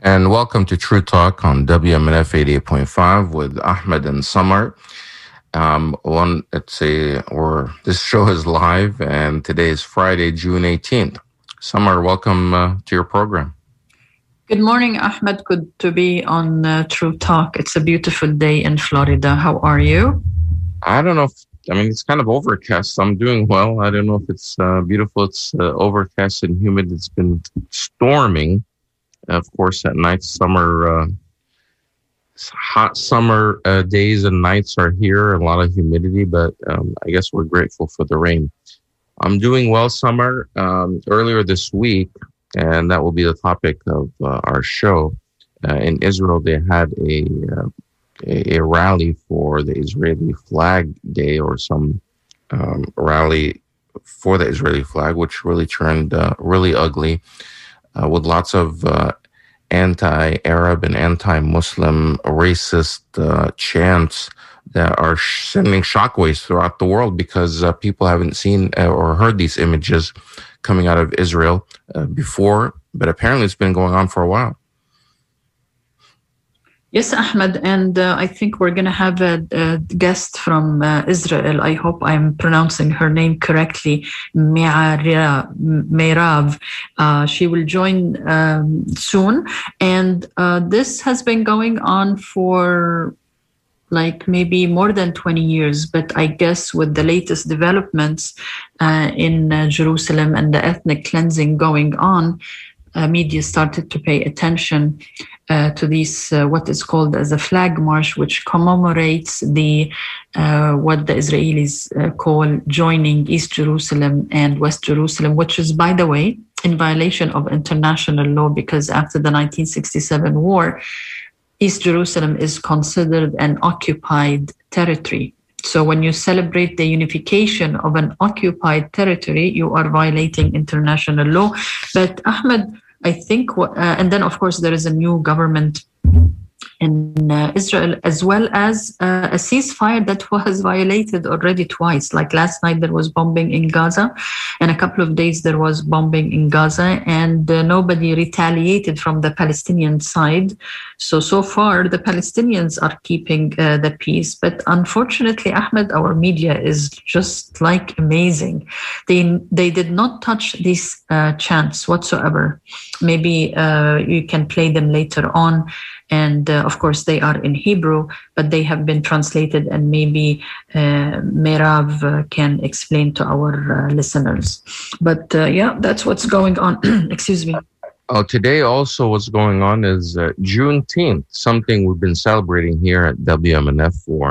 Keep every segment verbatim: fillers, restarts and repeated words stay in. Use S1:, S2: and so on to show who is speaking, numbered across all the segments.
S1: And welcome to True Talk on W M N F eighty-eight point five with Ahmed and Samar. Um, one, let's say, or this show is live, and today is Friday, June eighteenth. Samar, welcome uh, to your program.
S2: Good morning, Ahmed. Good to be on uh, True Talk. It's a beautiful day in Florida. How are you?
S1: I don't know if, I mean, it's kind of overcast. I'm doing well. I don't know if it's uh, beautiful. It's uh, overcast and humid. It's been storming. Of course, at night, summer, uh, hot summer uh, days and nights are here. A lot of humidity, but um, I guess we're grateful for the rain. I'm doing well, Summer. Um, earlier this week, and that will be the topic of uh, our show. Uh, in Israel, they had a, uh, a a rally for the Israeli Flag Day, or some um, rally for the Israeli flag, which really turned uh, really ugly. Uh, with lots of uh, anti-Arab and anti-Muslim racist uh, chants that are sh- sending shockwaves throughout the world because uh, people haven't seen uh, or heard these images coming out of Israel uh, before, but apparently it's been going on for a while.
S2: Yes, Ahmed, and uh, I think we're going to have a, a guest from uh, Israel. I hope I'm pronouncing her name correctly, Meirav. Uh, she will join um, soon, and uh, this has been going on for like maybe more than twenty years, but I guess with the latest developments uh, in uh, Jerusalem and the ethnic cleansing going on, uh, media started to pay attention Uh, to this, uh, what is called as a flag march, which commemorates the uh, what the Israelis uh, call joining East Jerusalem and West Jerusalem, which is, by the way, in violation of international law, because after the nineteen sixty-seven war, East Jerusalem is considered an occupied territory. So when you celebrate the unification of an occupied territory, you are violating international law. But Ahmed, I think, uh, and then of course there is a new government in uh, Israel, as well as uh, a ceasefire that was violated already twice. Like last night there was bombing in Gaza, and a couple of days there was bombing in Gaza, and uh, nobody retaliated from the Palestinian side. So, so far the Palestinians are keeping uh, the peace. But unfortunately, Ahmed, our media is just like amazing. They, they did not touch these uh, chants whatsoever. Maybe uh, you can play them later on. And uh, of course, they are in Hebrew, but they have been translated, and maybe uh, Meirav uh, can explain to our uh, listeners. But uh, yeah, that's what's going on. Excuse me.
S1: Oh, today also what's going on is uh, Juneteenth, something we've been celebrating here at W M N F for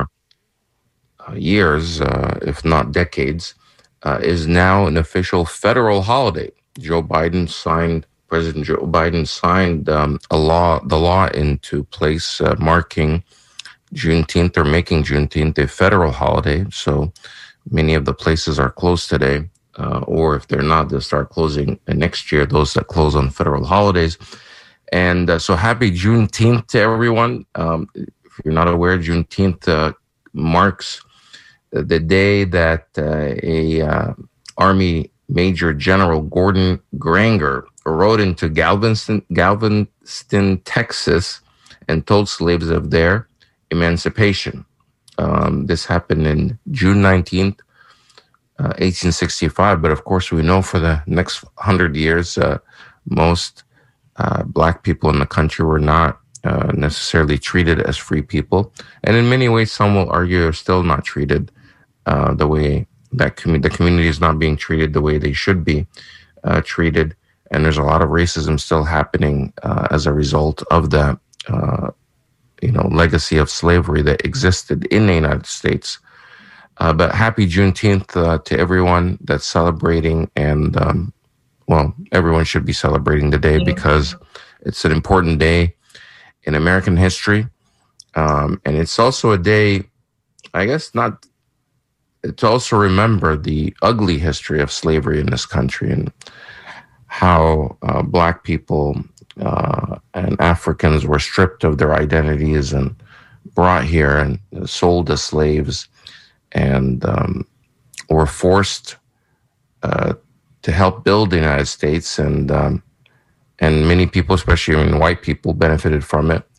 S1: uh, years, uh, if not decades, uh, is now an official federal holiday. Joe Biden signed President Joe Biden signed um, a law, the law into place, uh, marking Juneteenth, or making Juneteenth a federal holiday. So many of the places are closed today, uh, or if they're not, they'll start closing next year, those that close on federal holidays. And uh, so happy Juneteenth to everyone. Um, if you're not aware, Juneteenth uh, marks the day that uh, a uh, Army Major General Gordon Granger rode into Galveston, Galveston, Texas, and told slaves of their emancipation. Um, this happened in June nineteenth, uh, eighteen sixty-five. But of course, we know for the next hundred years, uh, most uh, Black people in the country were not uh, necessarily treated as free people. And in many ways, some will argue are still not treated uh, the way that com- the community is not being treated the way they should be uh, treated. And there's a lot of racism still happening uh, as a result of that, uh, you know, legacy of slavery that existed in the United States. Uh, but happy Juneteenth uh, to everyone that's celebrating. And, um, well, everyone should be celebrating the day because it's an important day in American history. Um, and it's also a day, I guess, not to also remember the ugly history of slavery in this country, and how uh, Black people uh, and Africans were stripped of their identities and brought here and sold as slaves, and um, were forced uh, to help build the United States, and um, and many people, especially I mean, white people, benefited from it,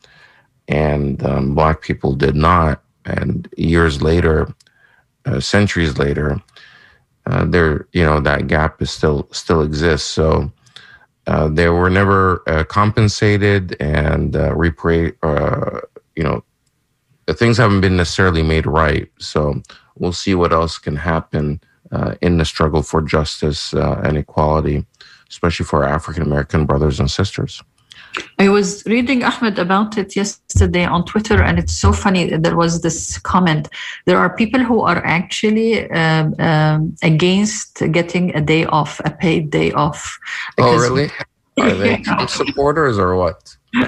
S1: and um, black people did not. And years later, uh, centuries later, uh, there, you know, that gap is still still exists. So uh, they were never uh, compensated, and uh, repra- uh, you know, things haven't been necessarily made right. So we'll see what else can happen uh, in the struggle for justice uh, and equality, especially for our African American brothers and sisters.
S2: I was reading, Ahmed, about it yesterday on Twitter, and it's so funny. There was this comment. There are people who are actually um, um, against getting a day off, a paid day off.
S1: Oh, really? Are they Trump supporters or what?
S2: Uh,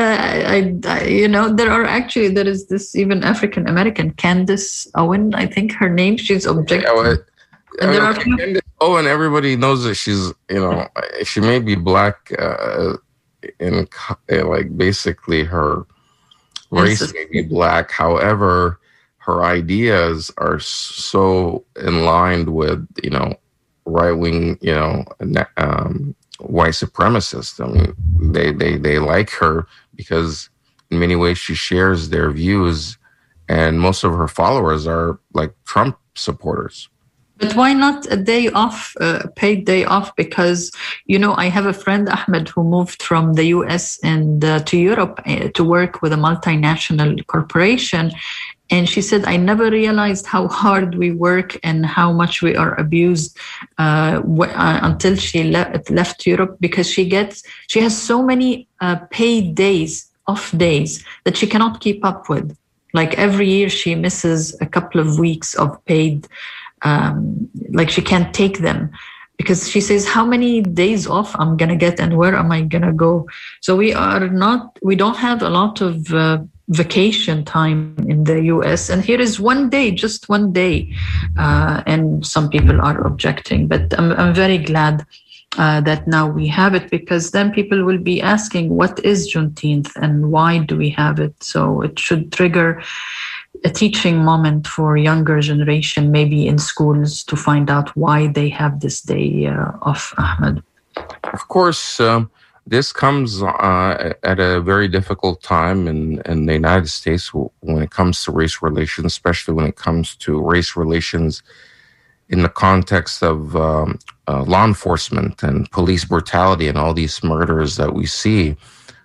S2: I, I, you know, there are actually, there is this even African American, Candace Owen, I think her name, she's objecting. Yeah, well,
S1: and there okay, are Candace Owen, everybody knows that she's, you know, she may be black, uh, in like basically her race may be black. However, her ideas are so in line with, you know, right wing, you know, um, white supremacists. I mean, they, they, they like her because in many ways she shares their views, and most of her followers are like Trump supporters.
S2: But why not a day off, a paid day off? Because, you know, I have a friend, Ahmed, who moved from the U S and uh, to Europe uh, to work with a multinational corporation. And she said, I never realized how hard we work and how much we are abused uh, w- uh, until she le- left Europe, because she gets, she has so many uh, paid days, off days, that she cannot keep up with. Like every year she misses a couple of weeks of paid Um, like she can't take them because she says, how many days off I'm going to get and where am I going to go? So we are not, we don't have a lot of uh, vacation time in the U S. And here is one day, just one day. Uh, and some people are objecting, but I'm, I'm very glad uh, that now we have it, because then people will be asking, what is Juneteenth and why do we have it? So it should trigger a teaching moment for younger generation, maybe in schools, to find out why they have this day uh, off, Ahmed.
S1: Of course, um, this comes uh, at a very difficult time in, in the United States when it comes to race relations, especially when it comes to race relations in the context of um, uh, law enforcement and police brutality and all these murders that we see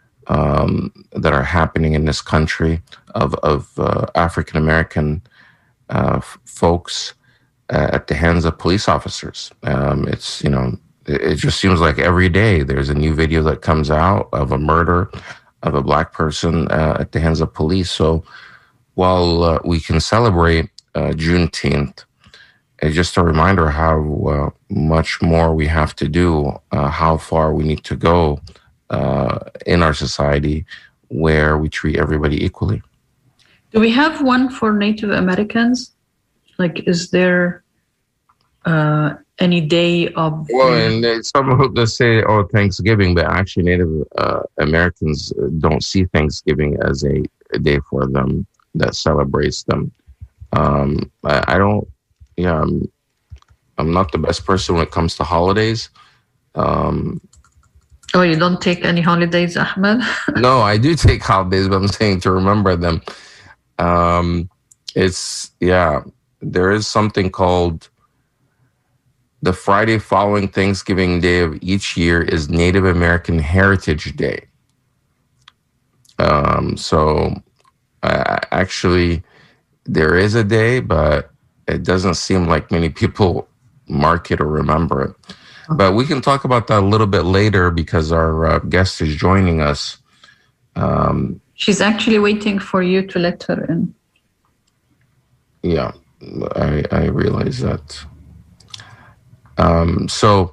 S1: um, that are happening in this country of, of uh, African-American uh, f- folks uh, at the hands of police officers. Um, it's, you know, it, it just seems like every day there's a new video that comes out of a murder of a black person uh, at the hands of police. So while uh, we can celebrate uh, Juneteenth, it's just a reminder how uh, much more we have to do, uh, how far we need to go uh, in our society where we treat everybody equally.
S2: Do we have one for Native Americans? Like, is there uh, any day of...
S1: Well, and some who say, oh, Thanksgiving, but actually Native uh, Americans don't see Thanksgiving as a, a day for them that celebrates them. Um, I, I don't, yeah, I'm, I'm not the best person when it comes to holidays. Um,
S2: oh, you don't take any holidays, Ahmed?
S1: No, I do take holidays, but I'm saying to remember them. Um, it's, yeah, there is something called the Friday following Thanksgiving Day of each year is Native American Heritage Day. Um, so uh, actually there is a day, but it doesn't seem like many people mark it or remember it. But we can talk about that a little bit later because our uh, guest is joining us. Um,
S2: She's actually waiting for you to let her in.
S1: Yeah, I, I realize that. Um, so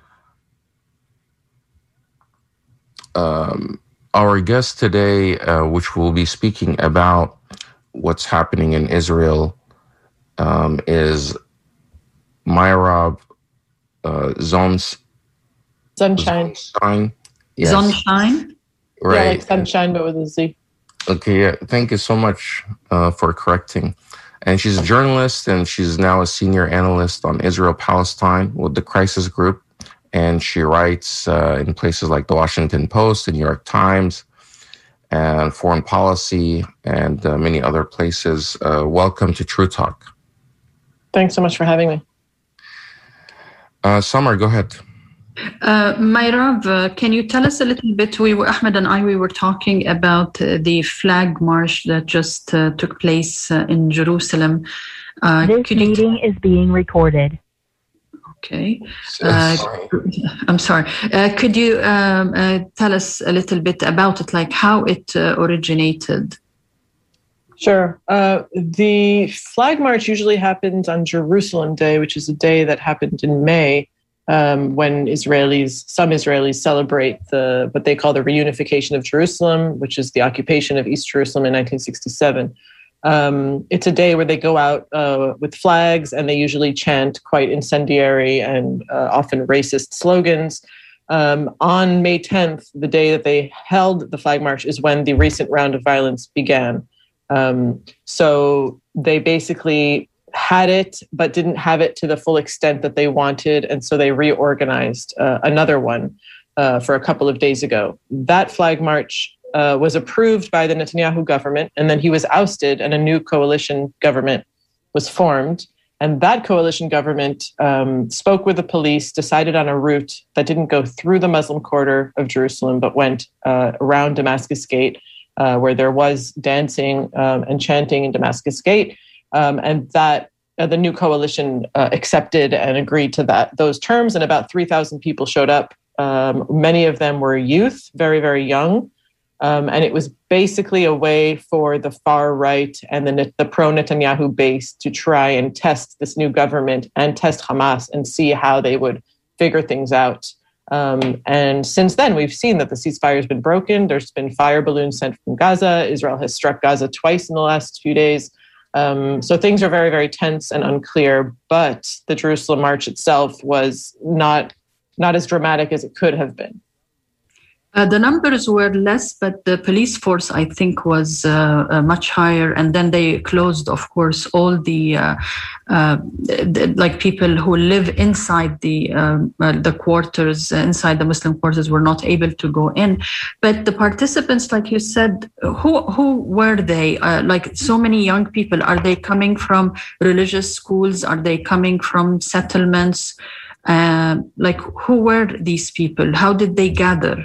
S1: um, our guest today, uh, which will be speaking about what's happening in Israel, um, is Mayrav uh, Zons-
S3: Sunshine.
S1: Zonstein. Yes.
S2: Zonshine?
S1: Right.
S3: Yeah, like sunshine, but with a Z.
S1: Okay, yeah. Thank you so much uh, for correcting. And she's a journalist, and she's now a senior analyst on Israel-Palestine with the Crisis Group and she writes uh, in places like the Washington Post, the New York Times, and Foreign Policy, and uh, many other places. Uh, welcome to True Talk.
S3: Thanks so much for having me.
S1: Uh, Summer, go ahead.
S2: Uh, Mayrav, uh, can you tell us a little bit? We were, Ahmed and I, we were talking about uh, the flag march that just uh, took place uh, in Jerusalem. Uh,
S4: this meeting t- is being recorded.
S2: Okay. Uh, I'm sorry. Uh, could you um, uh, tell us a little bit about it, like how it uh, originated?
S3: Sure. Uh, the flag march usually happens on Jerusalem Day, which is a day that happened in May, um, when Israelis, some Israelis celebrate the what they call the reunification of Jerusalem, which is the occupation of East Jerusalem in nineteen sixty-seven. Um, it's a day where they go out uh, with flags, and they usually chant quite incendiary and uh, often racist slogans. Um, on May tenth, the day that they held the flag march, is when the recent round of violence began. Um, so they basically had it, but didn't have it to the full extent that they wanted. And so they reorganized uh, another one uh, for a couple of days ago. That flag march uh, was approved by the Netanyahu government, and then he was ousted and a new coalition government was formed. And that coalition government um, spoke with the police, decided on a route that didn't go through the Muslim quarter of Jerusalem, but went uh, around Damascus Gate, Uh, where there was dancing um, and chanting in Damascus Gate, um, and that uh, the new coalition uh, accepted and agreed to that those terms, and about three thousand people showed up. Um, many of them were youth, very, very young, um, and it was basically a way for the far right and the, the pro-Netanyahu base to try and test this new government and test Hamas and see how they would figure things out. Um, and since then, we've seen that the ceasefire has been broken. There's been fire balloons sent from Gaza. Israel has struck Gaza twice in the last few days. Um, so things are very, very tense and unclear. But the Jerusalem march itself was not, not as dramatic as it could have been.
S2: Uh, the numbers were less, but the police force, I think, was uh, uh, much higher. And then they closed, of course, all the, uh, uh, the like people who live inside the um, uh, the quarters, inside the Muslim quarters, were not able to go in. But the participants, like you said, who who were they? Uh, like so many young people, are they coming from religious schools? Are they coming from settlements? Uh, like who were these people? How did they gather?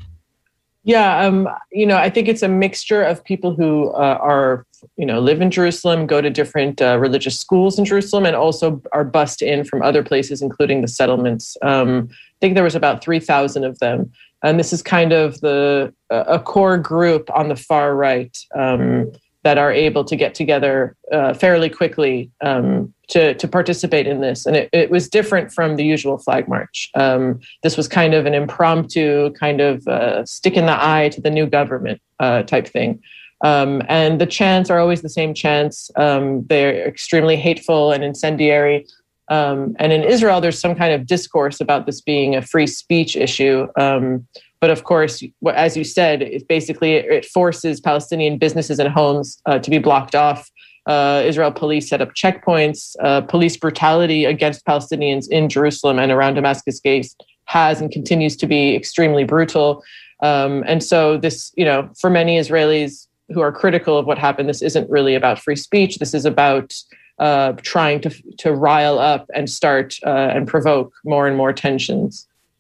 S3: Yeah, um, you know, I think it's a mixture of people who uh, are, you know, live in Jerusalem, go to different uh, religious schools in Jerusalem, and also are bussed in from other places, including the settlements. Um, I think there was about three thousand of them. And this is kind of the uh, a core group on the far right um, that are able to get together uh, fairly quickly um, to, to participate in this. And it, it was different from the usual flag march. Um, this was kind of an impromptu, kind of uh, stick in the eye to the new government uh, type thing. Um, and the chants are always the same chants. Um, they're extremely hateful and incendiary. Um, and in Israel, there's some kind of discourse about this being a free speech issue. Um, But of course, as you said, it basically it forces Palestinian businesses and homes uh, to be blocked off. Uh, Israel police set up checkpoints. Uh, police brutality against Palestinians in Jerusalem and around Damascus Gate has and continues to be extremely brutal. Um, and so this, you know, for many Israelis who are critical of what happened, this isn't really about free speech. This is about uh, trying to to rile up and start uh, and provoke more and more tensions.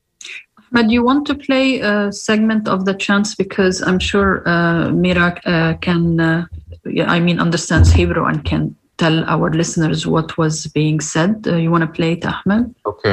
S2: But you want to play a segment of the chants, because I'm sure uh, Mira uh, can, uh, I mean, understands Hebrew and can tell our listeners what was being said. Uh, you want to play it, Ahmed?
S1: Okay.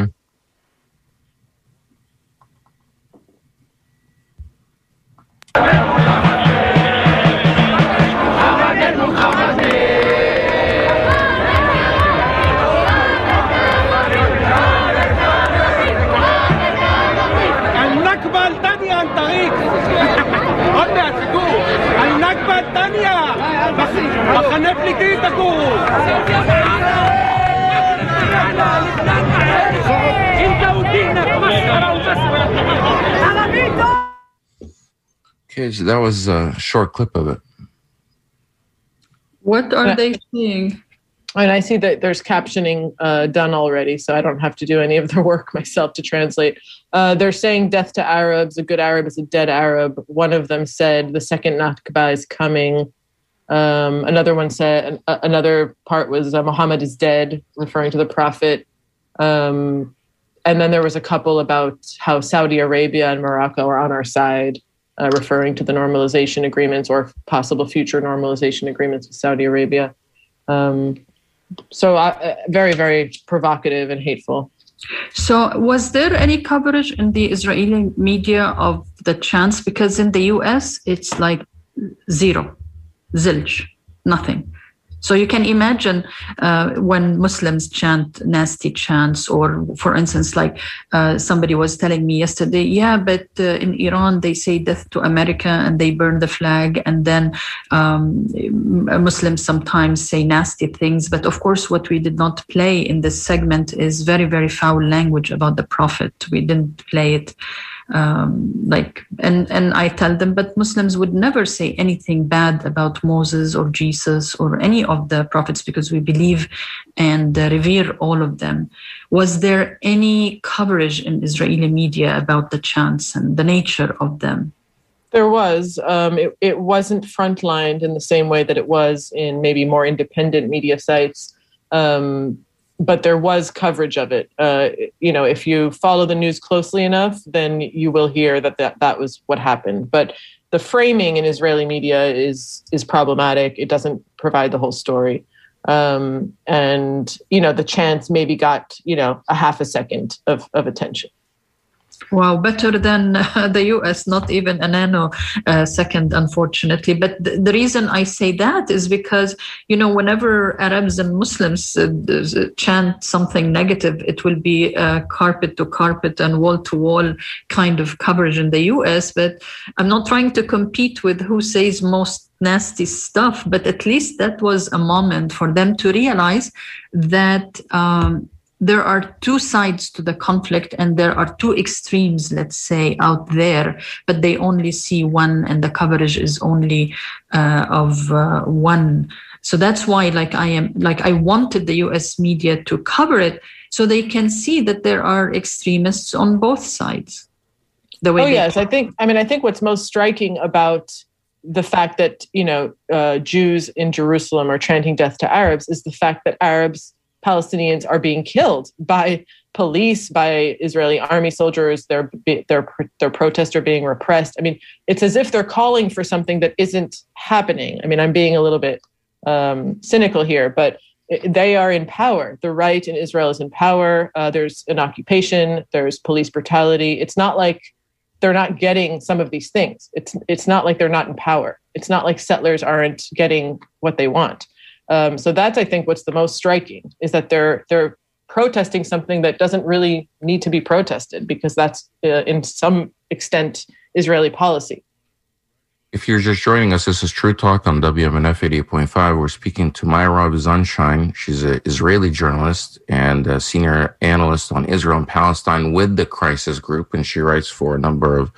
S1: Okay, so that was a short clip of it.
S2: What are they saying?
S3: And I see that there's captioning uh, done already, so I don't have to do any of the work myself to translate. Uh, they're saying death to Arabs. A good Arab is a dead Arab. One of them said the second Nakba is coming. Um, another one said, uh, another part was uh, Muhammad is dead, referring to the Prophet. Um, and then there was a couple about how Saudi Arabia and Morocco are on our side, uh, referring to the normalization agreements or possible future normalization agreements with Saudi Arabia. Um, So uh, very, very provocative and hateful.
S2: So was there any coverage in the Israeli media of the chants? Because in the U S, it's like zero, zilch, nothing. So you can imagine uh, when Muslims chant nasty chants, or for instance, like uh, somebody was telling me yesterday, yeah, but uh, in Iran, they say death to America and they burn the flag. And then um, Muslims sometimes say nasty things. But of course, what we did not play in this segment is very, very foul language about the Prophet. We didn't play it. Um, like, and, and I tell them, but Muslims would never say anything bad about Moses or Jesus or any of the prophets, because we believe and uh, revere all of them. Was there any coverage in Israeli media about the chants and the nature of them?
S3: There was. Um, it, it wasn't frontlined in the same way that it was in maybe more independent media sites. Um, But there was coverage of it. Uh, you know, if you follow the news closely enough, then you will hear that, that that was what happened. But the framing in Israeli media is is problematic. It doesn't provide the whole story. Um, and, you know, the chants maybe got, you know, a half a second of, of attention.
S2: Wow, better than uh, the U S, not even a nano uh, second, unfortunately. But th- the reason I say that is because, you know, whenever Arabs and Muslims uh, chant something negative, it will be uh, carpet to carpet and wall to wall kind of coverage in the U S. But I'm not trying to compete with who says most nasty stuff, but at least that was a moment for them to realize that um, there are two sides to the conflict and there are two extremes, let's say, out there, but they only see one and the coverage is only uh, of uh, one. So that's why, like I am, like I wanted the U S media to cover it so they can see that there are extremists on both sides.
S3: The way oh, yes. I think, I mean, I think what's most striking about the fact that, you know, uh, Jews in Jerusalem are chanting death to Arabs is the fact that Arabs, Palestinians are being killed by police, by Israeli army soldiers. Their their their protests are being repressed. I mean, it's as if they're calling for something that isn't happening. I mean, I'm being a little bit um, cynical here, but they are in power. The right in Israel is in power. Uh, there's an occupation. There's police brutality. It's not like they're not getting some of these things. It's it's not like they're not in power. It's not like settlers aren't getting what they want. Um, so that's, I think, what's the most striking is that they're they're protesting something that doesn't really need to be protested because that's, uh, in some extent, Israeli policy.
S1: If you're just joining us, this is True Talk on W M N F eighty-eight point five. We're speaking to Mayrav Zanshine. She's an Israeli journalist and a senior analyst on Israel and Palestine with the Crisis Group, and she writes for a number of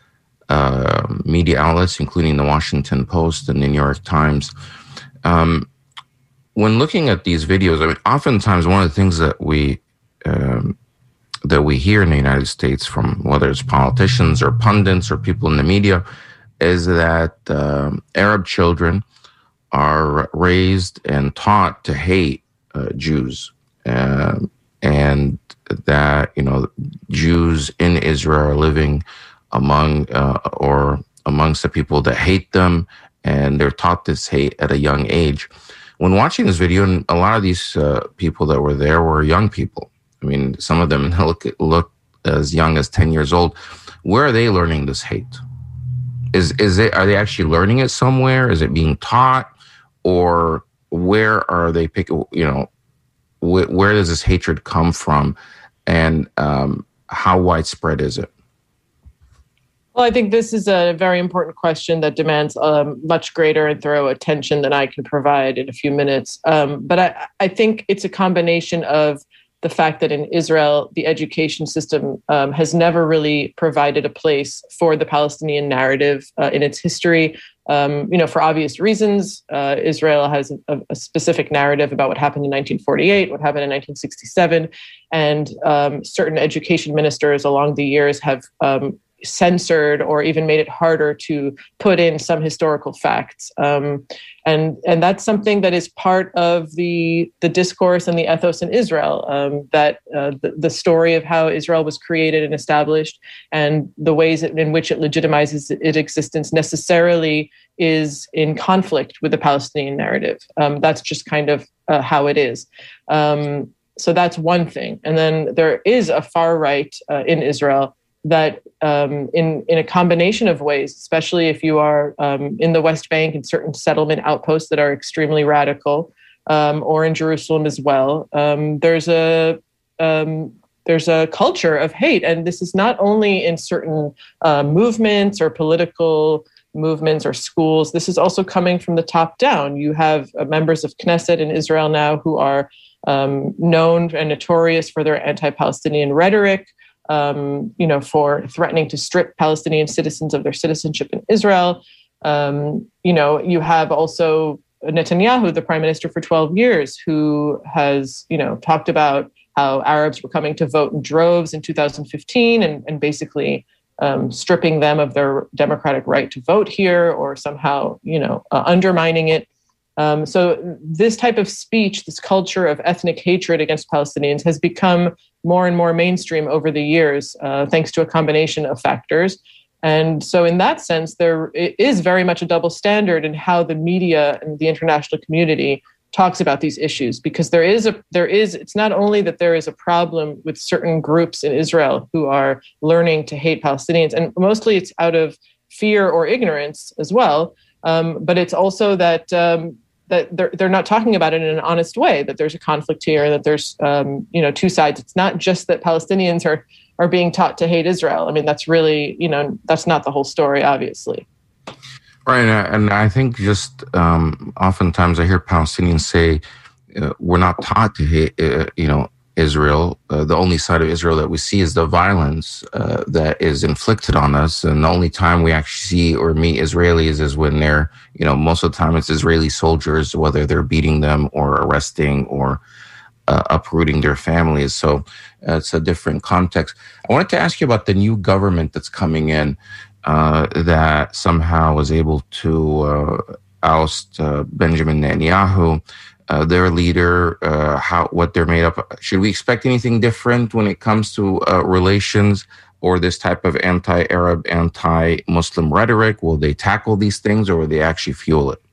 S1: uh, media outlets, including the Washington Post and the New York Times. Um, When looking at these videos, I mean, oftentimes one of the things that we um, that we hear in the United States from whether it's politicians or pundits or people in the media is that um, Arab children are raised and taught to hate uh, Jews, uh, and that you know Jews in Israel are living among uh, or amongst the people that hate them, and they're taught this hate at a young age. When watching this video, and a lot of these uh, people that were there were young people. I mean, some of them look look as young as ten years old. Where are they learning this hate? Is is it? Are they actually learning it somewhere? Is it being taught, or where are they picking? You know, wh- where does this hatred come from, and um, how widespread is it?
S3: Well, I think this is a very important question that demands um, much greater and thorough attention than I can provide in a few minutes. Um, but I, I think it's a combination of the fact that in Israel, the education system um, has never really provided a place for the Palestinian narrative uh, in its history. Um, you know, for obvious reasons, uh, Israel has a, a specific narrative about what happened in nineteen forty-eight, what happened in nineteen sixty-seven, and um, certain education ministers along the years have um, censored or even made it harder to put in some historical facts. Um, and and that's something that is part of the, the discourse and the ethos in Israel, um, that uh, the, the story of how Israel was created and established and the ways in which it legitimizes its existence necessarily is in conflict with the Palestinian narrative. Um, that's just kind of uh, how it is. Um, so that's one thing. And then there is a far right uh, in Israel that um, in, in a combination of ways, especially if you are um, in the West Bank and certain settlement outposts that are extremely radical, um, or in Jerusalem as well, um, there's a um, there's a culture of hate. And this is not only in certain uh, movements or political movements or schools. This is also coming from the top down. You have uh, members of Knesset in Israel now who are um, known and notorious for their anti-Palestinian rhetoric, Um, you know, for threatening to strip Palestinian citizens of their citizenship in Israel. Um, you know, you have also Netanyahu, the prime minister for twelve years, who has, you know, talked about how Arabs were coming to vote in droves in two thousand fifteen and, and basically um, stripping them of their democratic right to vote here or somehow, you know, uh, undermining it. Um, so this type of speech, this culture of ethnic hatred against Palestinians has become more and more mainstream over the years, uh, thanks to a combination of factors. And so in that sense, there is very much a double standard in how the media and the international community talks about these issues, because there is a, there is, it's not only that there is a problem with certain groups in Israel who are learning to hate Palestinians, and mostly it's out of fear or ignorance as well, um, but it's also that um, that they're, they're not talking about it in an honest way, that there's a conflict here, that there's, um, you know, two sides. It's not just that Palestinians are, are being taught to hate Israel. I mean, that's really, you know, that's not the whole story, obviously.
S1: Right. And I think just um, oftentimes I hear Palestinians say, uh, we're not taught to hate, uh, you know, Israel. Uh, the only side of Israel that we see is the violence uh, that is inflicted on us. And the only time we actually see or meet Israelis is when they're, you know, most of the time it's Israeli soldiers, whether they're beating them or arresting or uh, uprooting their families. So uh, it's a different context. I wanted to ask you about the new government that's coming in uh, that somehow was able to uh, oust uh, Benjamin Netanyahu. Uh, their leader, uh, how what they're made up. Should we expect anything different when it comes to uh, relations or this type of anti-Arab, anti-Muslim rhetoric? Will they tackle these things, or will they actually fuel it?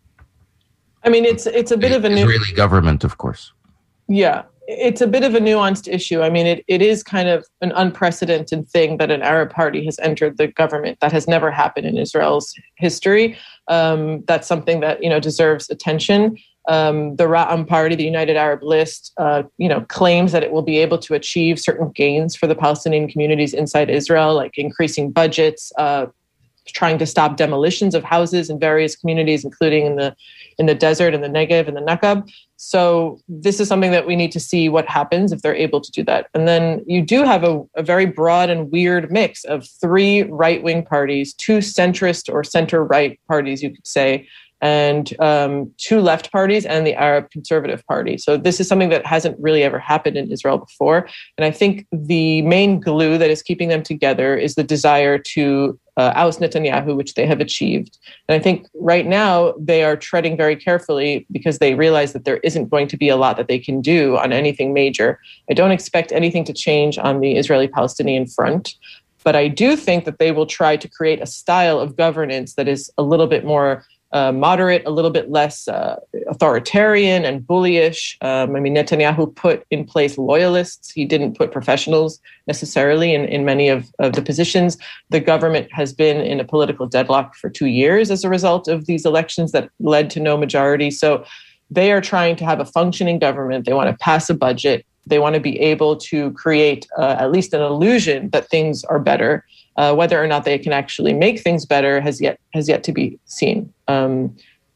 S3: I mean, it's it's a bit
S1: the
S3: of a new
S1: Israeli government, of course.
S3: Yeah, it's a bit of a nuanced issue. I mean, it it is kind of an unprecedented thing that an Arab party has entered the government. That has never happened in Israel's history. Um, that's something that, you know, deserves attention. Um, the Ra'am Party, the United Arab List, uh, you know, claims that it will be able to achieve certain gains for the Palestinian communities inside Israel, like increasing budgets, uh, trying to stop demolitions of houses in various communities, including in the in the desert, in the Negev, and the Nakab. So this is something that we need to see what happens if they're able to do that. And then you do have a, a very broad and weird mix of three right-wing parties, two centrist or center-right parties, you could say, and um, two left parties and the Arab Conservative Party. So this is something that hasn't really ever happened in Israel before. And I think the main glue that is keeping them together is the desire to uh, oust Netanyahu, which they have achieved. And I think right now they are treading very carefully because they realize that there isn't going to be a lot that they can do on anything major. I don't expect anything to change on the Israeli-Palestinian front. But I do think that they will try to create a style of governance that is a little bit more Uh, moderate, a little bit less uh, authoritarian and bullyish. Um, I mean, Netanyahu put in place loyalists. He didn't put professionals necessarily in, in many of, of the positions. The government has been in a political deadlock for two years as a result of these elections that led to no majority. So they are trying to have a functioning government. They want to pass a budget. They want to be able to create uh, at least an illusion that things are better. Uh, whether or not they can actually make things better has yet has yet to be seen. Um,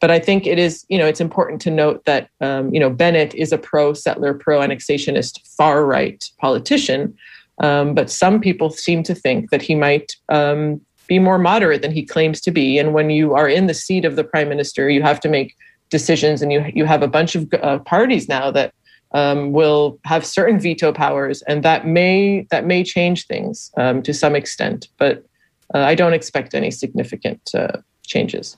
S3: but I think it is, you know, it's important to note that, um, you know, Bennett is a pro-settler, pro-annexationist, far-right politician. Um, but some people seem to think that he might um, be more moderate than he claims to be. And when you are in the seat of the prime minister, you have to make decisions, and you you have a bunch of uh, parties now that um, will have certain veto powers, and that may that may change things um, to some extent. But uh, I don't expect any significant uh, changes.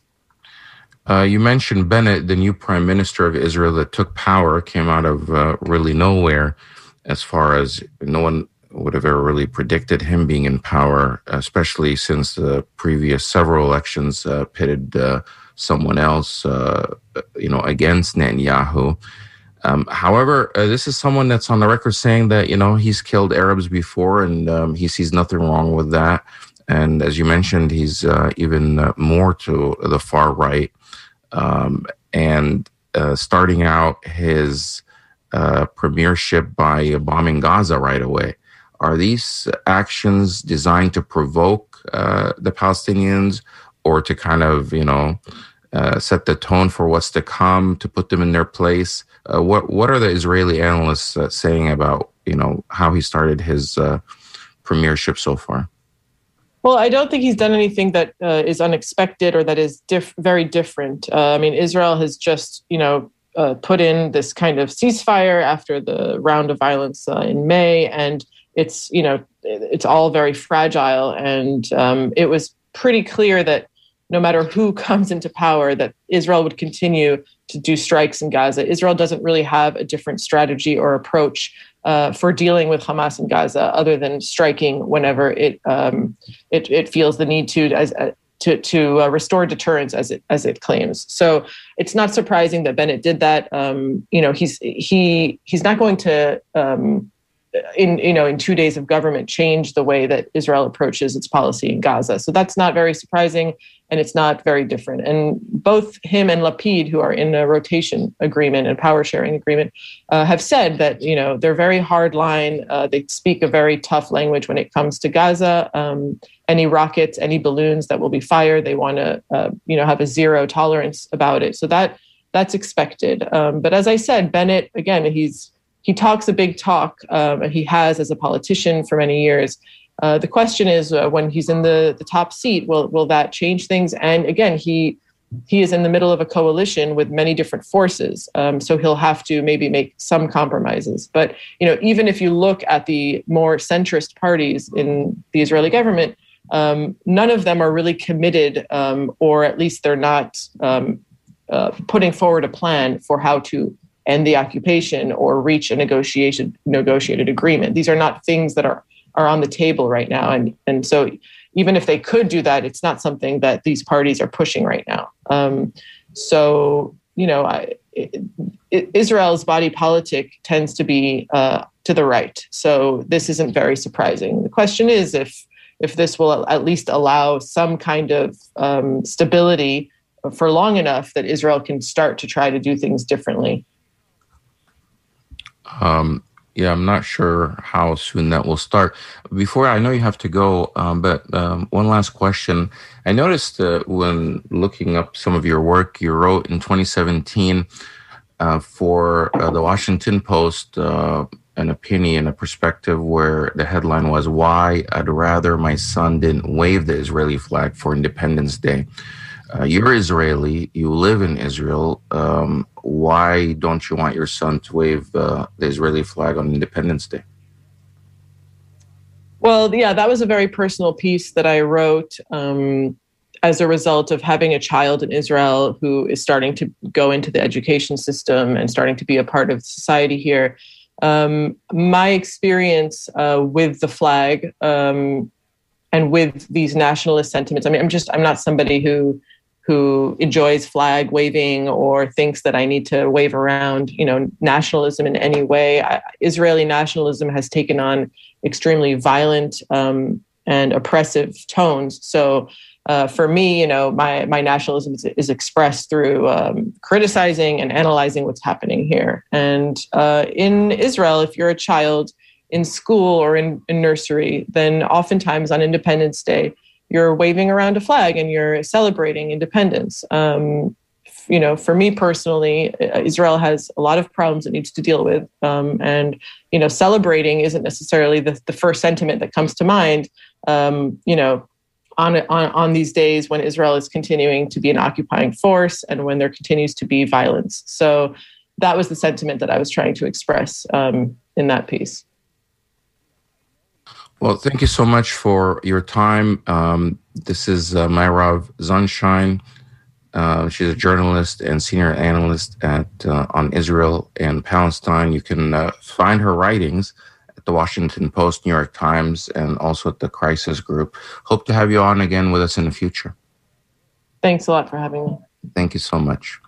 S1: Uh, you mentioned Bennett, the new prime minister of Israel that took power, came out of uh, really nowhere, as far as no one would have ever really predicted him being in power, especially since the previous several elections uh, pitted uh, someone else, uh, you know, against Netanyahu. Um, however, uh, this is someone that's on the record saying that, you know, he's killed Arabs before, and um, he sees nothing wrong with that. And as you mentioned, he's uh, even uh, more to the far right. Um, and uh, starting out his uh, premiership by bombing Gaza right away. Are these actions designed to provoke uh, the Palestinians, or to kind of, you know, uh, set the tone for what's to come, to put them in their place? Uh, what What are the Israeli analysts uh, saying about, you know, how he started his uh, premiership so far?
S3: Well, I don't think he's done anything that uh, is unexpected or that is diff- very different. Uh, I mean, Israel has just, you know, uh, put in this kind of ceasefire after the round of violence uh, in May, and it's, you know, it's all very fragile. And um, it was pretty clear that no matter who comes into power, that Israel would continue to do strikes in Gaza. Israel doesn't really have a different strategy or approach uh, for dealing with Hamas in Gaza, other than striking whenever it um, it, it feels the need to, as uh, to to uh, restore deterrence, as it as it claims. So it's not surprising that Bennett did that. Um, you know, he's he he's not going to. Um, in you know in two days of government change the way that Israel approaches its policy in Gaza. So that's not very surprising, and it's not very different. And both him and Lapid, who are in a rotation agreement and power sharing agreement, uh, have said that, you know, they're very hard line. Uh, they speak a very tough language when it comes to Gaza. Um, any rockets, any balloons that will be fired, they want to uh, you know have a zero tolerance about it. So that that's expected. Um, but as I said, Bennett, again, he's He talks a big talk, um, and he has as a politician for many years. Uh, the question is, uh, when he's in the, the top seat, will will that change things? And again, he he is in the middle of a coalition with many different forces, um, so he'll have to maybe make some compromises. But you know, even if you look at the more centrist parties in the Israeli government, um, none of them are really committed, um, or at least they're not um, uh, putting forward a plan for how to end the occupation or reach a negotiation negotiated agreement. These are not things that are, are on the table right now. And, and so even if they could do that, it's not something that these parties are pushing right now. Um, so, you know, I, it, it, Israel's body politic tends to be uh, to the right. So this isn't very surprising. The question is if, if this will at least allow some kind of um, stability for long enough that Israel can start to try to do things differently.
S1: Um, yeah, I'm not sure how soon that will start. Before, I know you have to go, um, but um, one last question. I noticed uh, when looking up some of your work, you wrote in twenty seventeen uh, for uh, the Washington Post uh, an opinion, a perspective where the headline was, "Why I'd Rather My Son Didn't Wave the Israeli Flag for Independence Day." Uh, you're Israeli, you live in Israel. Um, why don't you want your son to wave uh, the Israeli flag on Independence Day?
S3: Well, yeah, that was a very personal piece that I wrote um, as a result of having a child in Israel who is starting to go into the education system and starting to be a part of society here. Um, my experience uh, with the flag um, and with these nationalist sentiments, I mean, I'm just, I'm not somebody who who enjoys flag waving or thinks that I need to wave around, you know, nationalism in any way. I, Israeli nationalism has taken on extremely violent um, and oppressive tones. So uh, for me, you know, my my nationalism is, is expressed through um, criticizing and analyzing what's happening here. And uh, in Israel, if you're a child in school or in, in nursery, then oftentimes on Independence Day, you're waving around a flag and you're celebrating independence. Um, you know, for me personally, Israel has a lot of problems it needs to deal with. Um, and, you know, celebrating isn't necessarily the, the first sentiment that comes to mind, um, you know, on, on, on these days when Israel is continuing to be an occupying force and when there continues to be violence. So that was the sentiment that I was trying to express um, in that piece.
S1: Well, thank you so much for your time. Um, this is uh, Mayrav Sunshine. Uh, she's a journalist and senior analyst at uh, on Israel and Palestine. You can uh, find her writings at the Washington Post, New York Times, and also at the Crisis Group. Hope to have you on again with us in the future.
S3: Thanks a lot for having me.
S1: Thank you so much.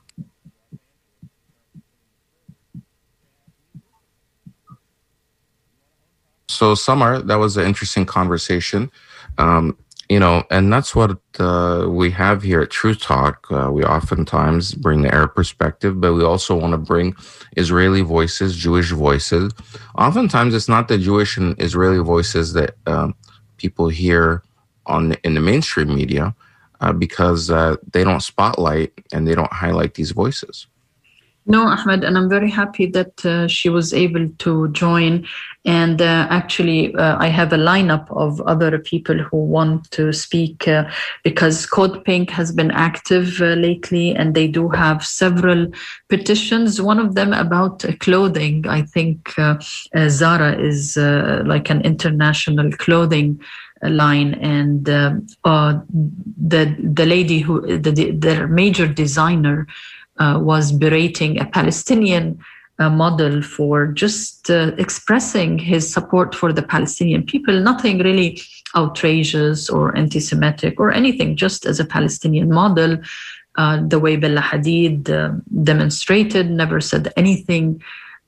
S1: So, Samar, that was an interesting conversation. Um, you know, and that's what uh, we have here at Truth Talk. Uh, we oftentimes bring the Arab perspective, but we also want to bring Israeli voices, Jewish voices. Oftentimes, it's not the Jewish and Israeli voices that um, people hear on in the mainstream media uh, because uh, they don't spotlight and they don't highlight these voices.
S2: No, Ahmed, and I'm very happy that uh, she was able to join. And uh, actually, uh, I have a lineup of other people who want to speak uh, because Code Pink has been active uh, lately, and they do have several petitions. One of them about uh, clothing. I think uh, uh, Zara is uh, like an international clothing line, and uh, uh, the the lady who the, the their major designer. Uh, was berating a Palestinian uh, model for just uh, expressing his support for the Palestinian people, nothing really outrageous or anti-Semitic or anything, just as a Palestinian model, uh, the way Bella Hadid uh, demonstrated, never said anything.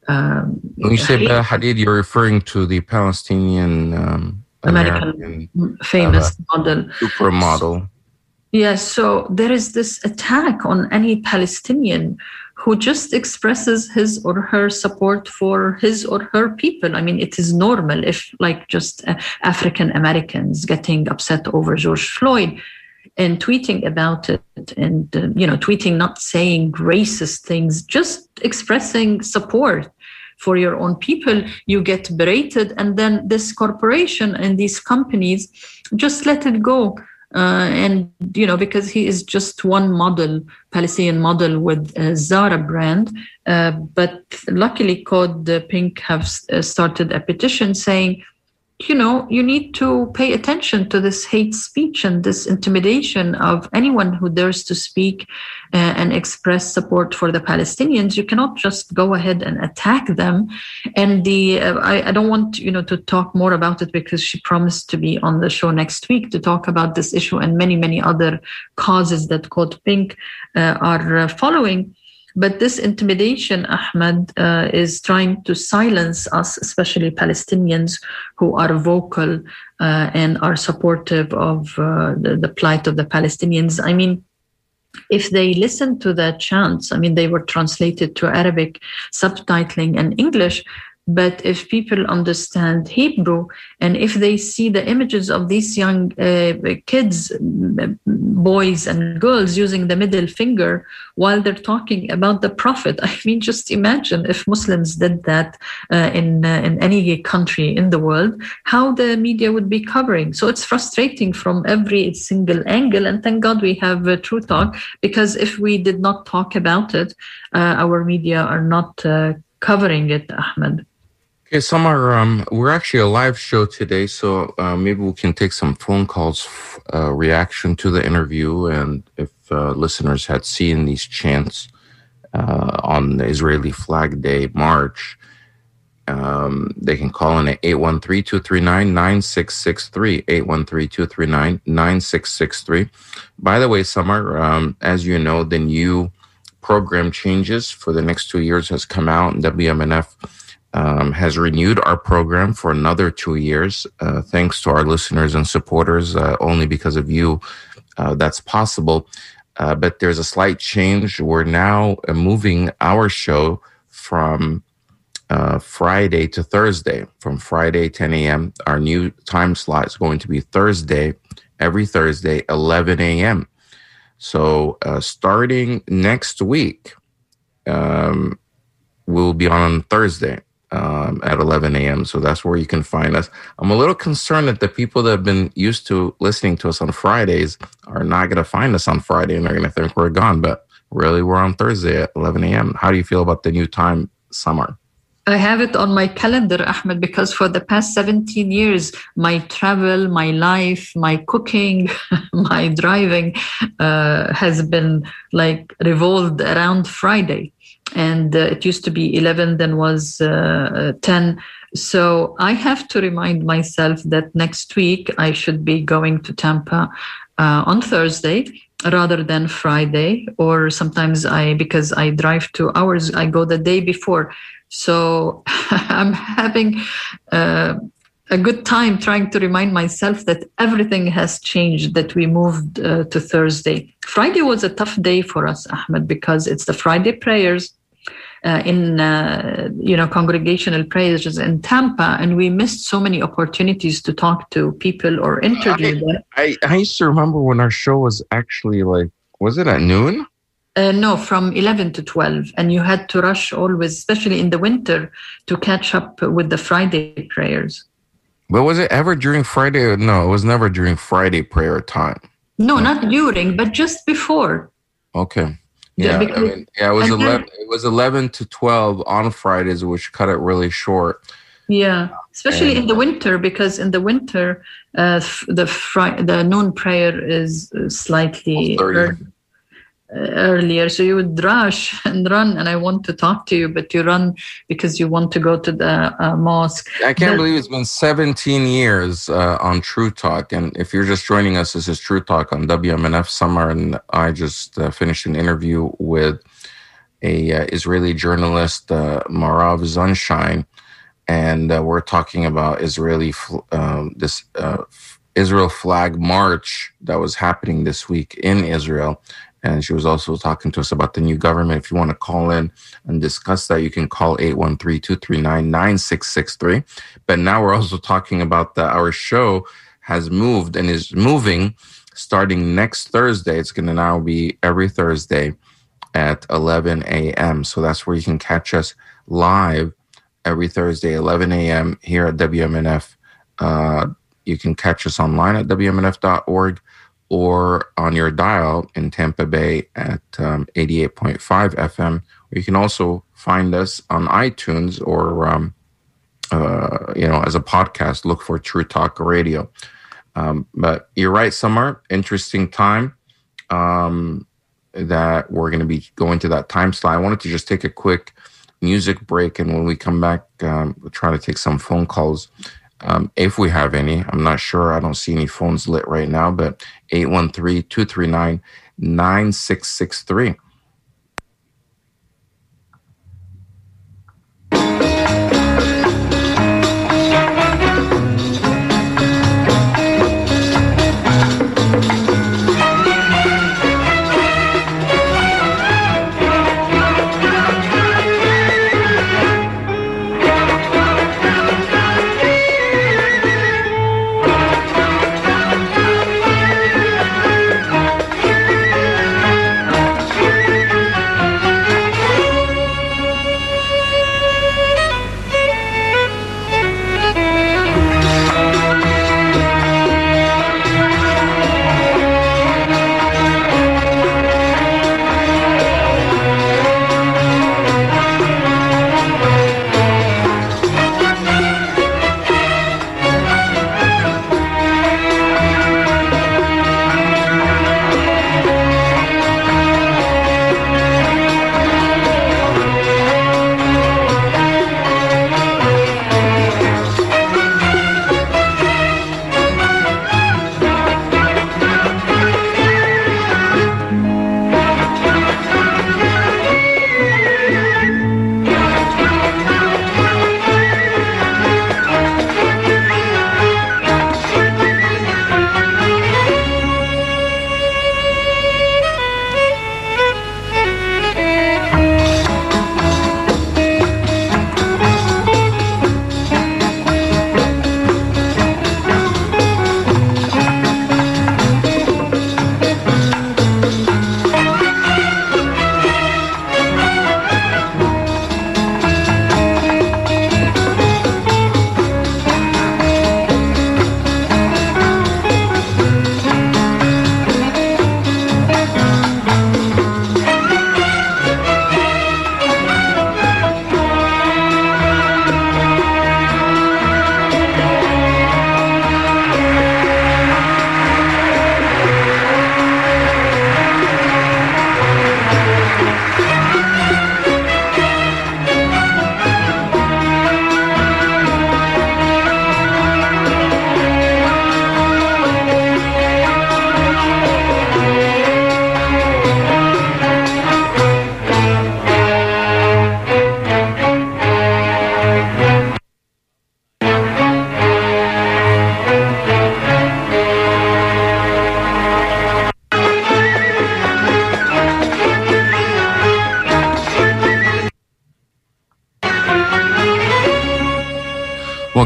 S2: Um,
S1: when you say Bella Hadid, you're referring to the Palestinian um,
S2: American, American famous uh, model.
S1: Supermodel.
S2: Yes, so there is this attack on any Palestinian who just expresses his or her support for his or her people. I mean, it is normal if like just uh, African Americans getting upset over George Floyd and tweeting about it and, uh, you know, tweeting, not saying racist things, just expressing support for your own people, you get berated. And then this corporation and these companies just let it go. Uh, and, you know, because he is just one model, Palestinian model with a Zara brand. Uh, but luckily, Code Pink have uh, started a petition saying, you know, you need to pay attention to this hate speech and this intimidation of anyone who dares to speak uh, and express support for the Palestinians. You cannot just go ahead and attack them. And the uh, I, I don't want, you know, to talk more about it because she promised to be on the show next week to talk about this issue and many, many other causes that Code Pink uh, are uh, following. But this intimidation, Ahmed, uh, is trying to silence us, especially Palestinians who are vocal uh, and are supportive of uh, the, the plight of the Palestinians. I mean, if they listen to the chants, I mean, they were translated to Arabic, subtitling and English. But if people understand Hebrew and if they see the images of these young uh, kids, boys and girls using the middle finger while they're talking about the Prophet, I mean, just imagine if Muslims did that uh, in, uh, in any country in the world, how the media would be covering. So it's frustrating from every single angle. And thank God we have uh, True Talk, because if we did not talk about it, uh, our media are not uh, covering it, Ahmed.
S1: Okay, Samar, um, we're actually a live show today, so uh, maybe we can take some phone calls, uh, reaction to the interview, and if uh, listeners had seen these chants uh, on the Israeli Flag Day March, um, they can call in at eight one three, two three nine, nine six six three, eight one three, two three nine, nine six six three. By the way, Samar, um, as you know, the new program changes for the next two years has come out, and W M N F Um, has renewed our program for another two years, uh, thanks to our listeners and supporters. Uh, only because of you, uh, that's possible. Uh, but there's a slight change. We're now uh, moving our show from uh, Friday to Thursday. From Friday, ten a.m., our new time slot is going to be Thursday, every Thursday, eleven a.m. So uh, starting next week, um, we'll be on Thursday um, at eleven a.m. So that's where you can find us. I'm a little concerned that the people that have been used to listening to us on Fridays are not going to find us on Friday and they're going to think we're gone. But really, we're on Thursday at eleven a.m. How do you feel about the new time, Summer?
S2: I have it on my calendar, Ahmed, because for the past seventeen years, my travel, my life, my cooking, my driving uh, has been like revolved around Friday. And uh, it used to be eleven, then was uh, ten. So I have to remind myself that next week I should be going to Tampa uh, on Thursday rather than Friday. Or sometimes I, because I drive two hours, I go the day before. So I'm having uh, a good time trying to remind myself that everything has changed, that we moved uh, to Thursday. Friday was a tough day for us, Ahmed, because it's the Friday prayers uh, in, uh, you know, congregational prayers in Tampa, and we missed so many opportunities to talk to people or interview them.
S1: I, I used to remember when our show was actually like, was it at noon?
S2: Uh, no, from eleven to twelve. And you had to rush always, especially in the winter, to catch up with the Friday prayers.
S1: But was it ever during Friday? No, it was never during Friday prayer time.
S2: No, not during, but just before.
S1: Okay. Yeah,
S2: because,
S1: I mean, yeah, it was eleven.
S2: Then,
S1: it was eleven to twelve on Fridays, which cut it really short.
S2: Yeah, especially
S1: and,
S2: in the winter, because in the winter, uh, the fri- the noon prayer is slightly early. earlier, so you would rush and run, and I want to talk to you, but you run because you want to go to the uh, mosque.
S1: I can't
S2: but,
S1: believe it's been seventeen years uh, on True Talk, and if you're just joining us, this is True Talk on W M N F Summer, and I just uh, finished an interview with a uh, Israeli journalist, uh, Marav Sunshine, and uh, we're talking about Israeli um, this uh, Israel flag march that was happening this week in Israel. And she was also talking to us about the new government. If you want to call in and discuss that, you can call eight one three, two three nine, nine six six three. But now we're also talking about that our show has moved and is moving starting next Thursday. It's going to now be every Thursday at eleven a.m. So that's where you can catch us live every Thursday, eleven a.m. here at W M N F. Uh, you can catch us online at W M N F dot org. Or on your dial in Tampa Bay at um, eighty-eight point five F M. Or you can also find us on iTunes or, um, uh, you know, as a podcast, look for True Talk Radio. Um, but you're right, Summer, interesting time um, that we're going to be going to that time slot. I wanted to just take a quick music break. And when we come back, um, we'll try to take some phone calls. Um, if we have any. I'm not sure. I don't see any phones lit right now, but eight one three, two three nine, nine six six three.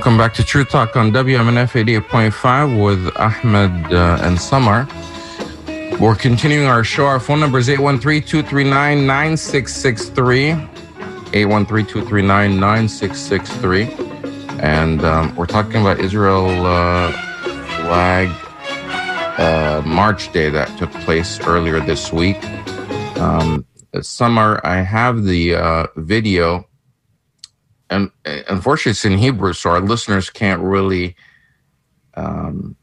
S1: Welcome back to True Talk on W M N F eighty-eight point five with Ahmed uh, and Samar. We're continuing our show. Our phone number is eight one three, two three nine, nine six six three. eight one three, two three nine, nine six six three. And um, we're talking about Israel uh, flag uh, March Day that took place earlier this week. Um, Samar, I have the uh, video, and unfortunately it's in Hebrew, so our listeners can't really um,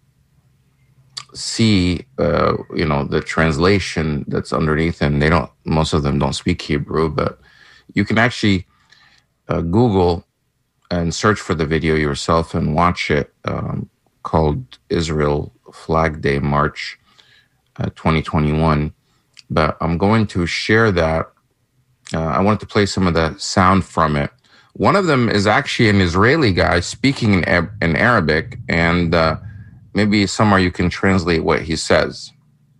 S1: see, uh, you know, the translation that's underneath, and they don't. Most of them don't speak Hebrew, but you can actually uh, Google and search for the video yourself and watch it. Um, called Israel Flag Day March uh, twenty twenty-one. But I'm going to share that. Uh, I wanted to play some of the sound from it. One of them is actually an Israeli guy speaking in, Ab- in Arabic, and uh, maybe somewhere you can translate what he says.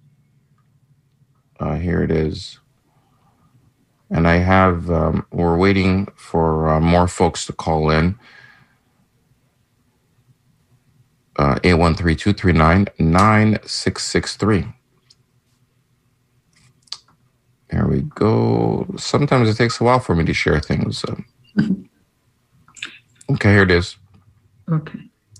S1: Uh, here it is. And I have, um, we're waiting for uh, more folks to call in. Uh, eight one three, two three nine, nine six six three. There we go. Sometimes it takes a while for me to share things. So. Okay, here it is.
S2: Okay.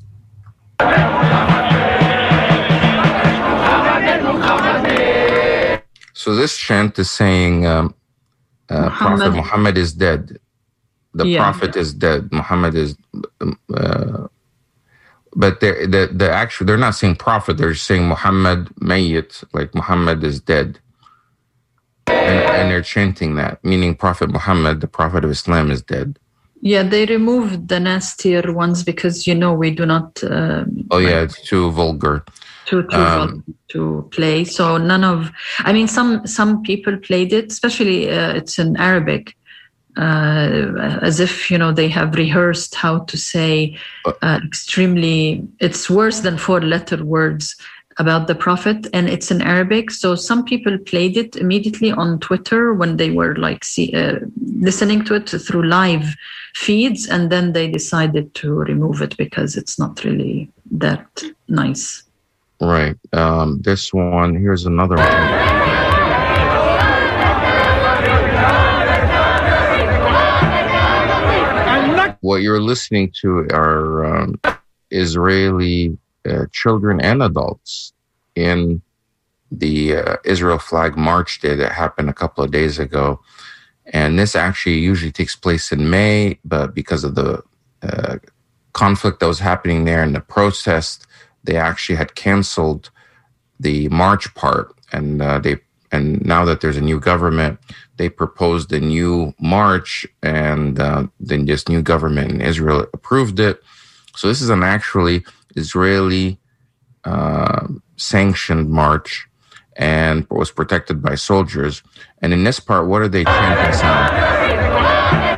S1: So this chant is saying, um, uh,
S2: Muhammad.
S1: Prophet Muhammad is dead. The
S2: Yeah.
S1: Prophet is dead. Muhammad is... Uh, but they're, the the actual, they're not saying Prophet. They're saying Muhammad Mayyit, like Muhammad is dead. And, and they're chanting that, meaning Prophet Muhammad, the Prophet of Islam, is dead.
S2: Yeah, they removed the nastier ones because, you know, we do not... Um,
S1: Oh, yeah, it's too vulgar.
S2: to to,
S1: Um,
S2: to play. So none of... I mean, some, some people played it, especially uh, it's in Arabic, uh, as if, you know, they have rehearsed how to say uh, extremely... It's worse than four-letter words about the Prophet, and it's in Arabic. So some people played it immediately on Twitter when they were like see, uh, listening to it through live feeds, and then they decided to remove it because it's not really that nice.
S1: Right. Um, this one, here's another one. What you're listening to are um, Israeli uh, children and adults in the uh, Israel Flag March Day that happened a couple of days ago. And this actually usually takes place in May, but because of the uh, conflict that was happening there and the protest, they actually had canceled the March part. And uh, they and now that there's a new government, they proposed a new march, and uh, then this new government in Israel approved it. So this is an actually Israeli uh, sanctioned march, and was protected by soldiers. And in this part, what are they chanting sound?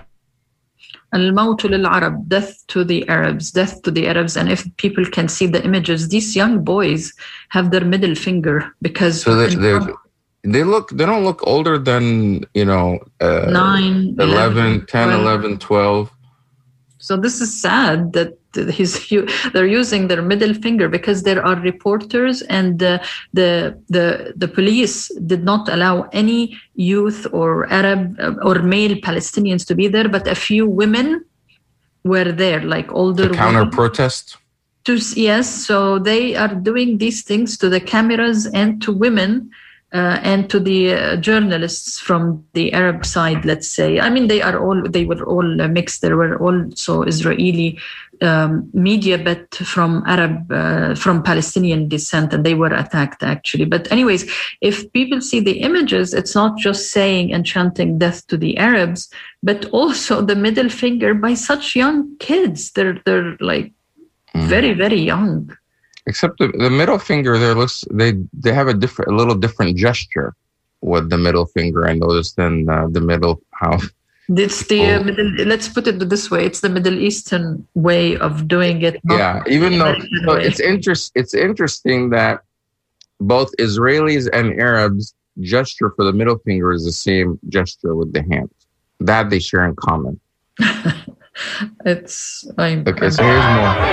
S2: Al-Mawt lil-Arab, death to the Arabs, death to the Arabs. And if people can see the images, these young boys have their middle finger because...
S1: So they, they, they look, they don't look older than, you know, uh,
S2: nine,
S1: eleven, ten, eleven, twelve.
S2: So this is sad that he's, they're using their middle finger because there are reporters, and the, the the the police did not allow any youth or Arab or male Palestinians to be there, but a few women were there, like older
S1: The counter
S2: women.
S1: protest.
S2: To, yes, so they are doing these things to the cameras and to women. Uh, and to the uh, journalists from the Arab side, let's say. I mean, they are all, they were all uh, mixed. There were also Israeli um, media, but from Arab, uh, from Palestinian descent, and they were attacked actually. But anyways, if people see the images, it's not just saying and chanting death to the Arabs, but also the middle finger by such young kids. They're, they're like mm. very, very young.
S1: Except the, the middle finger there looks, they they have a different, a little different gesture with the middle finger, I noticed, than uh, the middle half.
S2: It's the uh, middle, let's put it this way, it's the Middle Eastern way of doing it.
S1: Yeah, even though so it's interest, it's interesting that both Israelis and Arabs gesture for the middle finger is the same gesture with the hand. That they share in common.
S2: It's I'm,
S1: Okay,
S2: I'm,
S1: so here's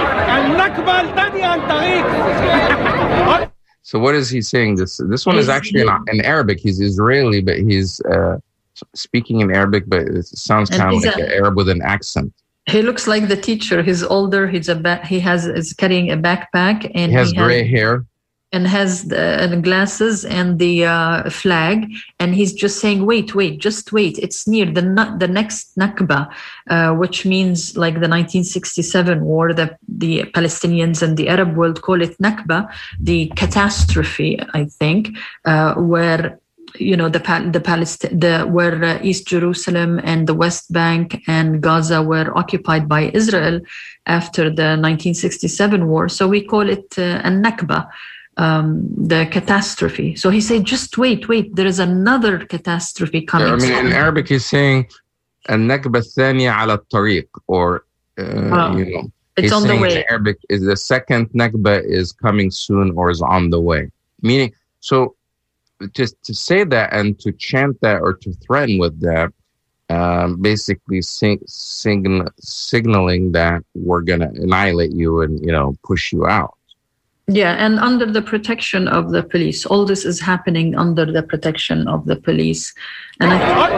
S1: more. So what is he saying? This this one is actually in, in Arabic. He's Israeli, but he's uh, speaking in Arabic, but it sounds kind of like a, an Arab with an accent.
S2: He looks like the teacher. He's older. He's a ba- he has is carrying a backpack, and
S1: he has
S2: he
S1: gray
S2: has,
S1: hair.
S2: And has the uh, glasses and the uh, flag, and he's just saying, "Wait, wait, just wait. It's near the the next Nakba, uh, which means like the nineteen sixty-seven war. The the Palestinians and the Arab world call it Nakba, the catastrophe. I think uh, where you know the the Palestine, the where uh, East Jerusalem and the West Bank and Gaza were occupied by Israel after the nineteen sixty-seven war. So we call it uh, a Nakba." Um, the catastrophe. So he said, just wait, wait, there is another catastrophe coming.
S1: Yeah, I mean, in Arabic, he's saying, النكبة الثانية على الطريق, or, uh, oh, you know,
S2: it's on the way.
S1: In Arabic, is the second Nakba is coming soon or is on the way. Meaning, so just to say that and to chant that or to threaten with that, um, basically sing, sing, signaling that we're going to annihilate you and, you know, push you out.
S2: Yeah, and under the protection of the police. All this is happening under the protection of the police. And I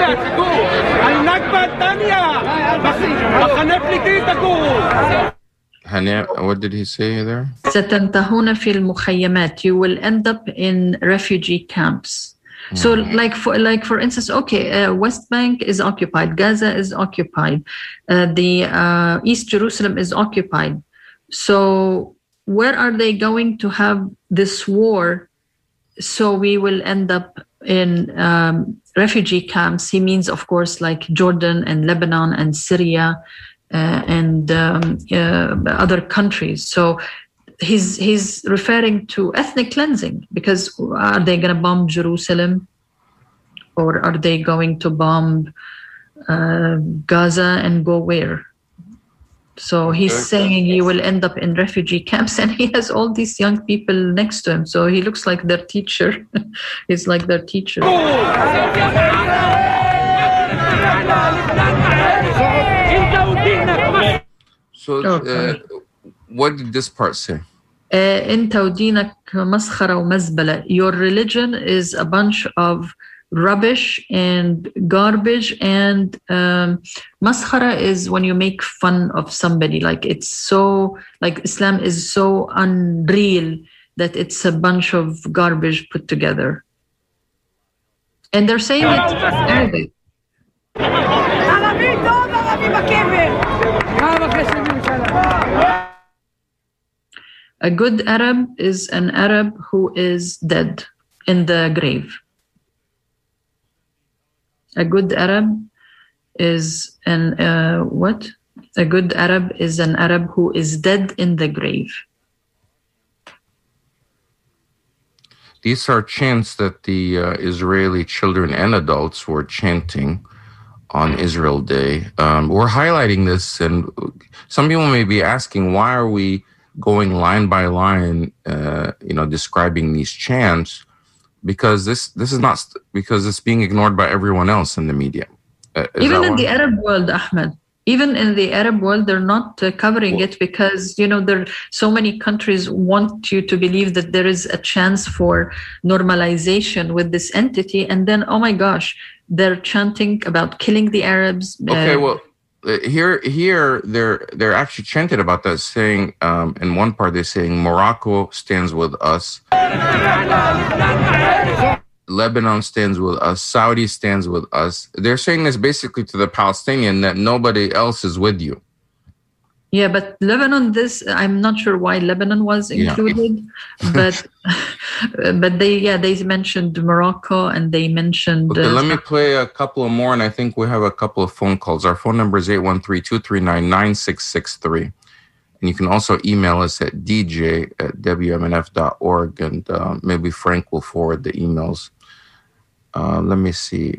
S1: what did he say there?
S2: ستنتهون في المخيمات. You will end up in refugee camps. So like for like for instance, okay, uh, West Bank is occupied, Gaza is occupied, uh, the uh, East Jerusalem is occupied. So where are they going to have this war? So we will end up in um, refugee camps. He means, of course, like Jordan and Lebanon and Syria uh, and um, uh, other countries. So he's he's referring to ethnic cleansing, because are they going to bomb Jerusalem, or are they going to bomb uh, Gaza and go where? So he's okay. saying you will end up in refugee camps, and he has all these young people next to him. So he looks like their teacher. He's like their teacher.
S1: So uh, what did this part say?
S2: أنت ودينك مسخرة ومزبلة. Your religion is a bunch of rubbish and garbage, and um, maskhara is when you make fun of somebody. Like it's so, like Islam is so unreal that it's a bunch of garbage put together. And they're saying it in Arabic. A good Arab is an Arab who is dead in the grave. A good Arab is an uh, what? A good Arab is an Arab who is dead in the grave.
S1: These are chants that the uh, Israeli children and adults were chanting on Israel Day. Um, we're highlighting this, and some people may be asking, why are we going line by line, uh, you know, describing these chants? Because this this is not because it's being ignored by everyone else in the media. Uh,
S2: Even in one? the Arab world, Ahmed. Even in the Arab world, they're not uh, covering well, it because, you know, there so many countries want you to believe that there is a chance for normalization with this entity. And then, oh my gosh, they're chanting about killing the Arabs.
S1: Okay, uh, well, here here they're they're actually chanted about that, saying um, in one part they're saying Morocco stands with us, Lebanon stands with us, Saudi stands with us. They're saying this basically to the Palestinian that nobody else is with you.
S2: Yeah, but Lebanon, this, I'm not sure why Lebanon was included, yeah. but but they, yeah, they mentioned Morocco and they mentioned...
S1: Okay, uh, let me play a couple of more, and I think we have a couple of phone calls. Our phone number is eight one three, two three nine, nine six six three. And you can also email us at d j at w m n f dot org, and uh, maybe Frank will forward the emails. Uh, let me see.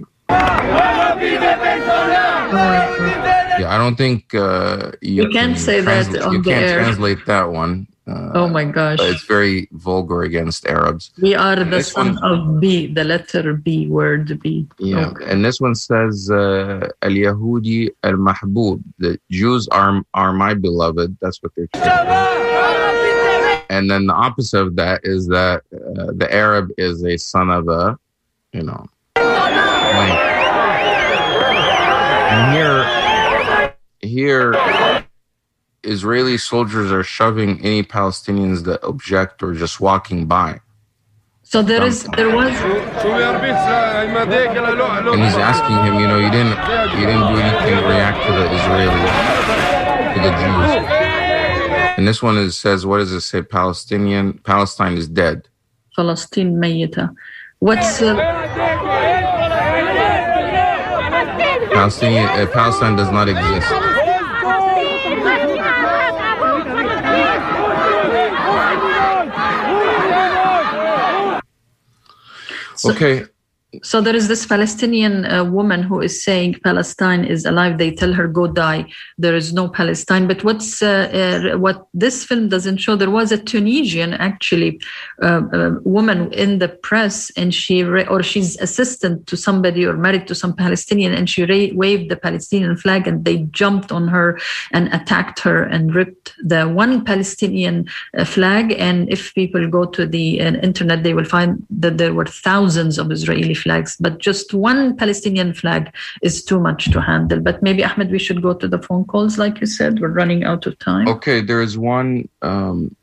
S1: Yeah, I don't think uh, you,
S2: you can't
S1: can
S2: say
S1: transla-
S2: that on
S1: you
S2: the
S1: can't
S2: air.
S1: translate that one. Uh,
S2: oh my gosh.
S1: It's very vulgar against Arabs.
S2: We are
S1: And
S2: the
S1: this
S2: son
S1: one-
S2: of B, the letter B, word B.
S1: Yeah,
S2: Okay.
S1: and this one says, uh, Al-Yahudi al-Mahbub, the Jews are, are my beloved. That's what they're saying. And then the opposite of that is that uh, the Arab is a son of a, you know. Like, and here, here, Israeli soldiers are shoving any Palestinians that object or just walking by.
S2: So there is, there was,
S1: And he's asking him, you know, you didn't, you didn't do anything to react to the Israelis, to the Jews. And this one is, says, what does it say? Palestinian, Palestine is dead.
S2: Palestine ميتة. What's uh,
S1: Palestinian, uh, Palestine does not exist.
S2: so,
S1: Okay.
S2: so there is this Palestinian uh, woman who is saying Palestine is alive. They tell her, go die. There is no Palestine. But what's uh, uh, what this film doesn't show, there was a Tunisian, actually, uh, uh, woman in the press, and she, ra- or she's assistant to somebody or married to some Palestinian, and she ra- waved the Palestinian flag, and they jumped on her and attacked her and ripped the one Palestinian uh, flag. And if people go to the uh, internet, they will find that there were thousands of Israeli flags, but just one Palestinian flag is too much to handle. But maybe, Ahmed, we should go to the phone calls, like you said. We're running out of time.
S1: Okay, there is one, um,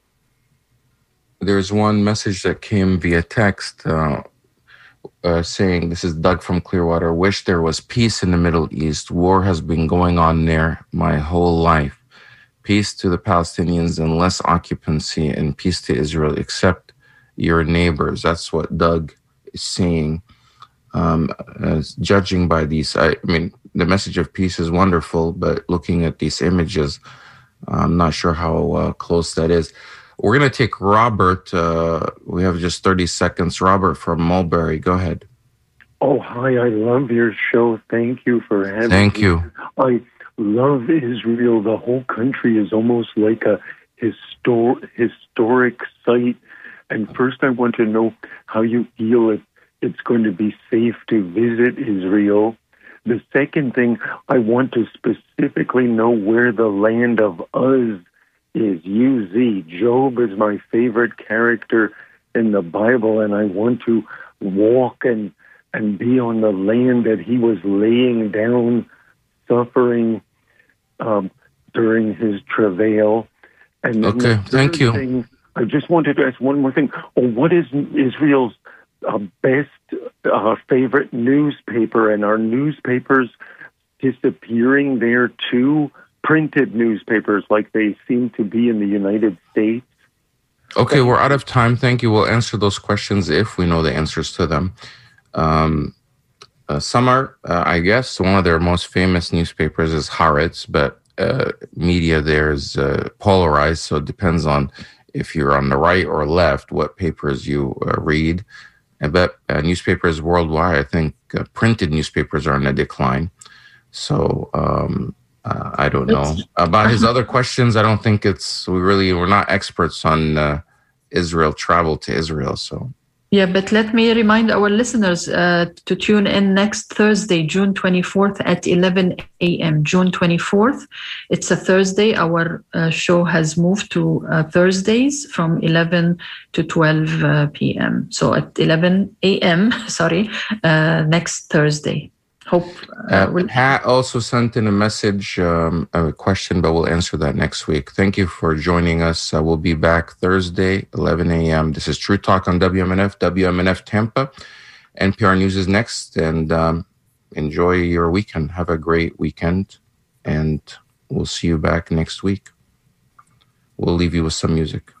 S1: there's one message that came via text uh, uh, saying, this is Doug from Clearwater, wish there was peace in the Middle East. War has been going on there my whole life. Peace to the Palestinians and less occupancy, and peace to Israel, except your neighbors. That's what Doug is saying. Um, as judging by these, I, I mean, the message of peace is wonderful, but looking at these images, I'm not sure how uh, close that is. We're going to take Robert. Uh, we have just thirty seconds. Robert from Mulberry, go ahead.
S5: Oh, hi. I love your show. Thank you for having
S1: Thank
S5: me.
S1: you.
S5: I love Israel. The whole country is almost like a histor- historic site. And first, I want to know how you feel if it's going to be safe to visit Israel. The second thing, I want to specifically know where the land of Uz is. U Z. Job is my favorite character in the Bible, and I want to walk and, and be on the land that he was laying down, suffering um, during his travail. And then
S1: Okay,
S5: the
S1: thank
S5: third
S1: you.
S5: thing, I just wanted to ask one more thing. Oh, what is Israel's uh, best uh, favorite newspaper? And are newspapers disappearing there too? Printed newspapers like they seem to be in the United States?
S1: Okay, we're out of time. Thank you. We'll answer those questions if we know the answers to them. Um, uh, some are, uh, I guess, one of their most famous newspapers is Haaretz, but uh, media there is uh, polarized, so it depends on if you're on the right or left, what papers you uh, read. But uh, newspapers worldwide, I think uh, printed newspapers are in a decline. So um, uh, I don't know. About his other questions, I don't think it's, we really, we're not experts on uh, Israel, travel to Israel, so.
S2: Yeah, but let me remind our listeners uh, to tune in next Thursday, June twenty-fourth at eleven a.m. June twenty-fourth. It's a Thursday. Our uh, show has moved to uh, Thursdays from eleven to twelve uh, p.m. So at eleven a.m., sorry, uh, next Thursday. Hope uh,
S1: Uh,
S2: we'll...
S1: Pat also sent in a message, um, a question, but we'll answer that next week. Thank you for joining us. Uh, we'll be back Thursday, eleven a.m. This is True Talk on W M N F, W M N F Tampa. N P R News is next, and um, enjoy your weekend. Have a great weekend, and we'll see you back next week. We'll leave you with some music.